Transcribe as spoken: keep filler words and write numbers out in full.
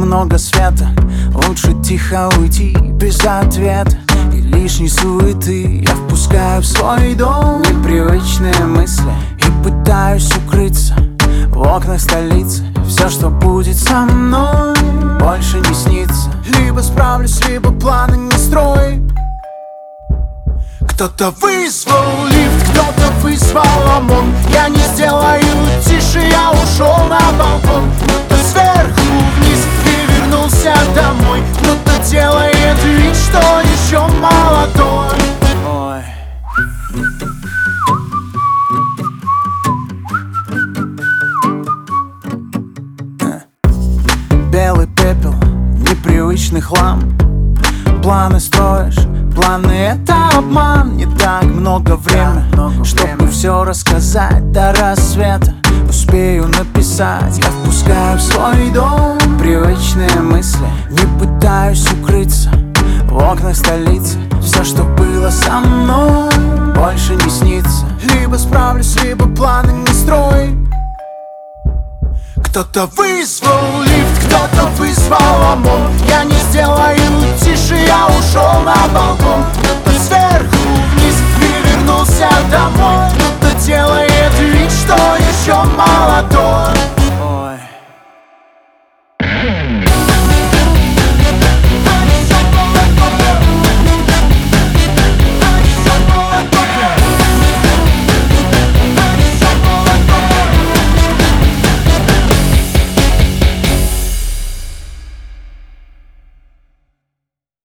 много света, лучше тихо уйти без ответа и лишней суеты. Я впускаю в свой дом непривычные мысли и пытаюсь укрыться в окнах столицы. Все, что будет со мной, больше не снится. Либо справлюсь, либо планы не строй. Кто-то вызвал лифт, кто-то вызвал ОМОН. Я не сделаю тише, я ушел на балкон. Кто-то сверху вниз и вернулся домой. Кто-то делает вид, что еще молодой. Ой. Белый пепел, непривычный хлам. Планы строишь, планы это обман. Не так много времени, чтобы все рассказать до рассвета. Успею написать, я впускаю в свой дом привычные мысли, не пытаюсь укрыться в окнах столицы. Все, что было со мной, больше не снится. Либо справлюсь, либо планы не строй. Кто-то вызвал лифт,